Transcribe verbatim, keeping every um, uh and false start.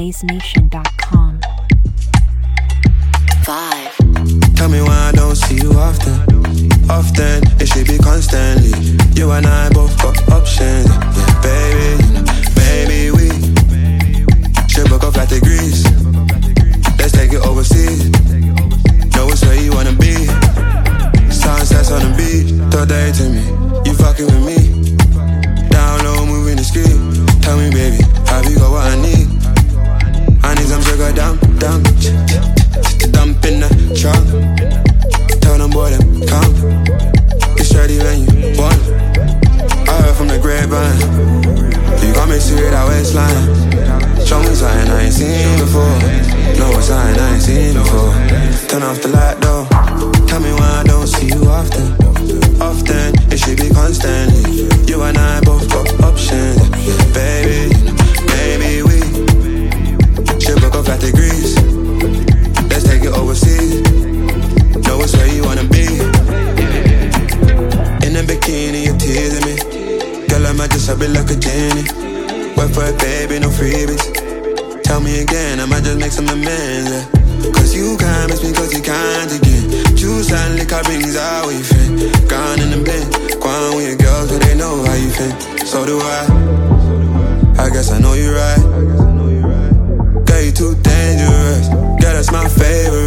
blaze nation dot com. Five. Tell me why I don't see you often. Often, it should be constantly. You and I both got options. Yeah, baby, baby, we should book off like degrees. Let's take it overseas. Know it's where you wanna be. Sunsets on the beach, thought they to me. You fucking with me. Down low, moving the street. Tell me, baby, have you got what I need? I need some sugar, dump, dump, dump in the trunk. Tell them boy them come. It's ready when you want. I heard from the grapevine. You got me sweet that waistline. Show me something I ain't seen before. No, it's something I ain't seen before. Turn off the light though. Tell me why I don't see you often. Often, it should be constantly. You and I both got options. Baby, baby, we should book off like degrees. Let's take it overseas. Know it's where you wanna be. In a bikini, you're teasing me. Girl, I might just have it like a genie. Wait for it, baby, no freebies. Tell me again, I might just make some amends, yeah. Cause you can't miss me cause you can't again. Juice and liquor brings out what you think. Gone in the bin, gone with your girls cause they know how you think. So do I. I guess I know you're right. Girl, you too dangerous. Girl, that's my favorite.